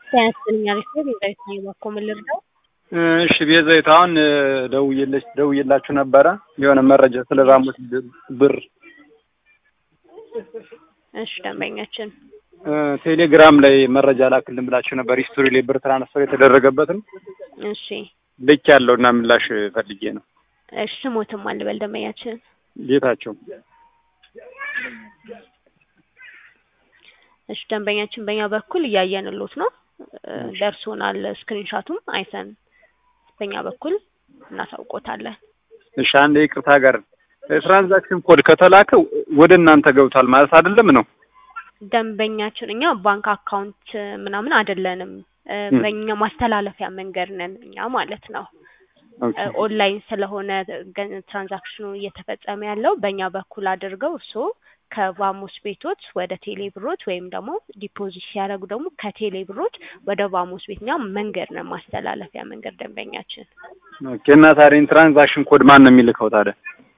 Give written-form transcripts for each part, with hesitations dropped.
ያስፈልኛል እኮ ቤዛዊት ነኝ እኮ ምን ልርዳው? እሺ ቤዛዊት አሁን ደውዬላችሁ ነበረ የሆነ መረጃ ስለ ራሞት ብር። እሺ ደንበኛችን ቴሌግራም ላይ መረጃ ላክልን ብላችሁ ነበር ሂስቶሪ ላይ ብር ትራንስፈር የተደረገበትን። እሺ ልክ ያለውና ምላሽ ፈልጌ ነው። እሺ ስሞትም አልበል ደንበኛችን ጌታቸው። እሺ ደንበኛችን በእኛ በኩል እያየንልዎት ነው። ደርሶናል ስክሪንሾቱም አይተን በእኛ በኩል እናሳውቆታለን። እሺ አንዴ ይቅርታ ጋር ትራንዛክሽን ኮድ ከተላከ ወደ እናንተ ገብቷል ማለት አይደለም ነው? ደንበኛችን እኛ ባንክ አካውንት ምናምን አይደለንም። በእኛ ማስተላለፊያ መንገድ ነን እኛ ማለት ነው። ኦንላይን ስለሆነ ትራንዛክሽኑ እየተፈጸመ ያለው በእኛ በኩል አድርገው እሱ ከባሙስ ቤቶች ወደ ቴሌ ብሮች ወይም ደግሞ ዲፖዚት ሲያደርጉ ደግሞ ከቴሌ ብሮች ወደ ባሙስ ቤትኛ መንገድ ነው ማስተላለፊያ መንገድ ደንበኛችን። ኦኬ እና ታዲያ ትራንዛክሽን ኮድ ማን ነው የሚልከው ታዲያ?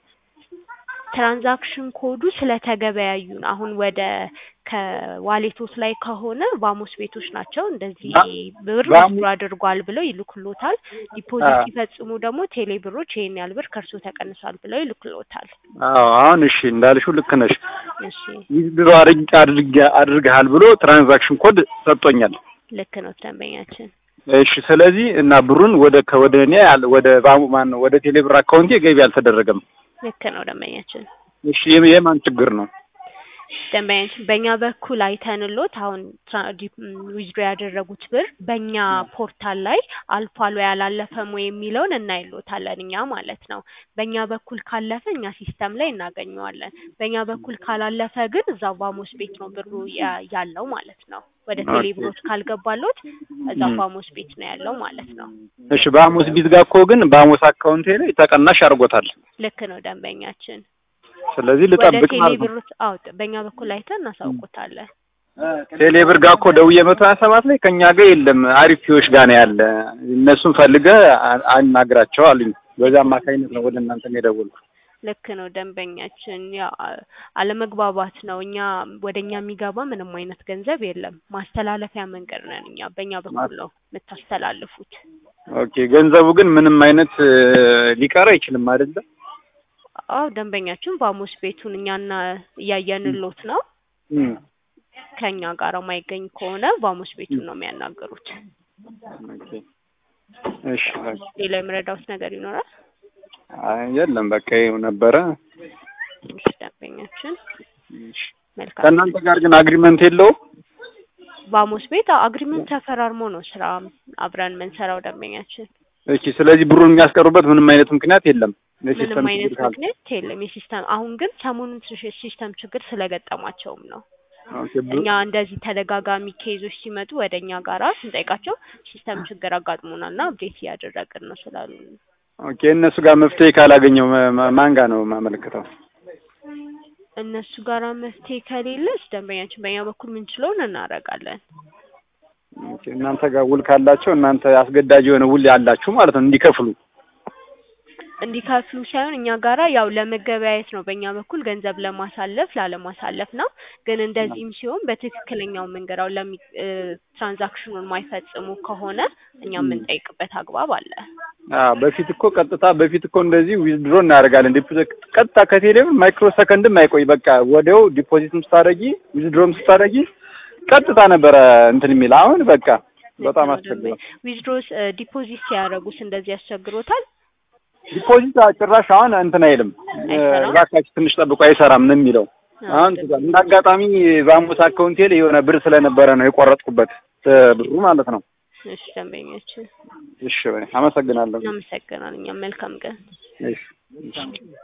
ትራንዛክሽን ኮዱ ስለተገበያዩን አሁን ወደ ከዋሌቶስ ላይ ከሆነ ባሙስ ቤቶች ናቸው እንደዚህ ብር ወስዶ አድርጓል ብለው ይልኩሎታል። ዲፖዚት ሲፈጽሙ ደግሞ ቴሌ ብሮች ይሄን ያህል ብር ከርሶ ተቀንሷል ብለው ይልኩሎታል። አዎ አሁን እሺ እንዳልሽው ልክ ነሽ። እሺ ይድሮ አድርገሃል ብሎ ትራንዛክሽን ኮድ ሰጥቶኛል። ልክ ነው ደንበኛችን። እሺ ስለዚህ እና ብሩን ወደ እኔ ወደ ባሙማን ወደ ቴሌ ብር አካውንቴ ገቢ አልተደረገም። ልክ ነው ደንበኛችን። እሺ የማን ችግር ነው? ደንበኛችን በእኛ በኩል አይተንሎት አሁን ዊዝድሮ ያደረጉት ብር በእኛ ፖርታል ላይ አልፏል ወይ አላለፈም ወይ የሚለውን እናይሎታለን እኛ ማለት ነው። በእኛ በኩል ካለፈ እኛ ሲስተም ላይ እናገኘዋለን። በእኛ በኩል ካላለፈ ግን እዛው ባሙስ ቤት ነው ብሩ ያለው ማለት ነው። ወደ ቴሌ ብሮች ካልገባሎት እዛው ባሙስ ቤት ነው ያለው ማለት ነው። እሺ ባሙስ ቤት ጋር እኮ ግን ባሙስ አካውንቴ ላይ ተቀናሽ አድርጎታል። ልክ ነው ደንበኛችን። ስለዚህ ልጠብቅ ማለት ነው። አዎ በእኛ በኩል አይተን እናሳውቁታለን። ቴሌ ብር ጋር እኮ ደውዬ 127 ላይ ከኛ ጋር የለም አሪፊዎች ጋር ነው ያለ እነሱን ፈልገህ አናግራቸው አሉኝ። በዛ አማካኝነት ነው ወደ እናንተ የደወልኩት። ልክ ነው ደንበኛችን። ያው አለመግባባት ነው። እኛ ወደኛ የሚገባ ምንም አይነት ገንዘብ የለም። ማስተላለፊያ መንገድ ነን እኛ በእኛ በኩል ነው የምታስተላልፉት። ኦኬ ገንዘቡ ግን ምንም አይነት ሊቀር አይችልም አይደለ? አዎ ደንበኛችን ባሙስ ቤቱን እኛና እያየንሎት ነው። ከኛ ጋር የማይገኝ ከሆነ ባሙስ ቤቱን ነው የሚያናገሩት። ኦኬ እሺ ሌላ የምረዳውት ነገር ይኖራል? አይ የለም በቃ ይኸው ነበረ። እሺ ደንበኛችን መልካም። ከእናንተ ጋር ግን አግሪመንት የለውም? ባሙስ ቤት አግሪመንት ተፈራርሞ ነው ስራ አብረን የምንሰራው ደንበኛችን። እሺ ስለዚህ ብሩን የሚያስቀሩበት ምንም አይነት ምክንያት የለም? ምንም አይነት ምክንያት የለም። የሲስተም አሁን ግን ሰሞኑን ሲስተም ችግር ስለገጠማቸውም ነው። እኛ እንደዚህ ተደጋጋሚ ኬዞች ሲመጡ ወደኛ ጋራ ስንጠይቃቸው ሲስተም ችግር አጋጥሞናልና አፕዴት እያደረግን ነው ስላሉ። ኦኬ እነሱ ጋር መፍትሄ ካላገኘው ማን ጋር ነው ማመልከተው? እነሱ ጋራ መፍትሄ ከሌለስ ደንበኛችን በእኛ በኩል ምንችለውን እናደርጋለን። ኦኬ እናንተ ጋር ውል ካላቸው እናንተ አስገዳጅ የሆነ ውል ያላችሁ ማለት ነው እንዲከፍሉ ሳይሆን እኛ ጋራ ያው ለመገበያየት ነው በእኛ በኩል ገንዘብ ላለማሳለፍ ነው። ግን እንደዚህም ሲሆን በትክክለኛው መንገድ ትራንዛክሽኑን ማይፈጽሙ ከሆነ እኛ የምንጠይቅበት አግባብ አለ። በፊት እኮ እንደዚህ ዊዝድሮ እናደርጋለን። ቀጥታ ከቴሌብር ማይክሮ ሰከንድም አይቆይ በቃ ወዲያው ዲፖዚትም ስታደርጊ ዊዝድሮም ስታደርጊ ቀጥታ ነበረ እንትን የሚል አሁን በቃ በጣም አስቸግሯል። ዊዝድሮስ ዲፖዚት ሲያደርጉስ እንደዚህ ያስቸግሮታል? ዲፖዚት ጭራሽ አሁን እንትን አይልም። እባካችሁ ትንሽ ጠብቁ አይሰራም ነው የሚለው። አሁን እንዳጋጣሚ ባሙስ አካውንቴ ላይ የሆነ ብር ስለነበረ ነው የቆረጥኩበት ብሩ ማለት ነው። እሺ ደንበኛችን። እሺ አመሰግናለሁ። እናመሰግናለን። መልካም ቀን። እሺ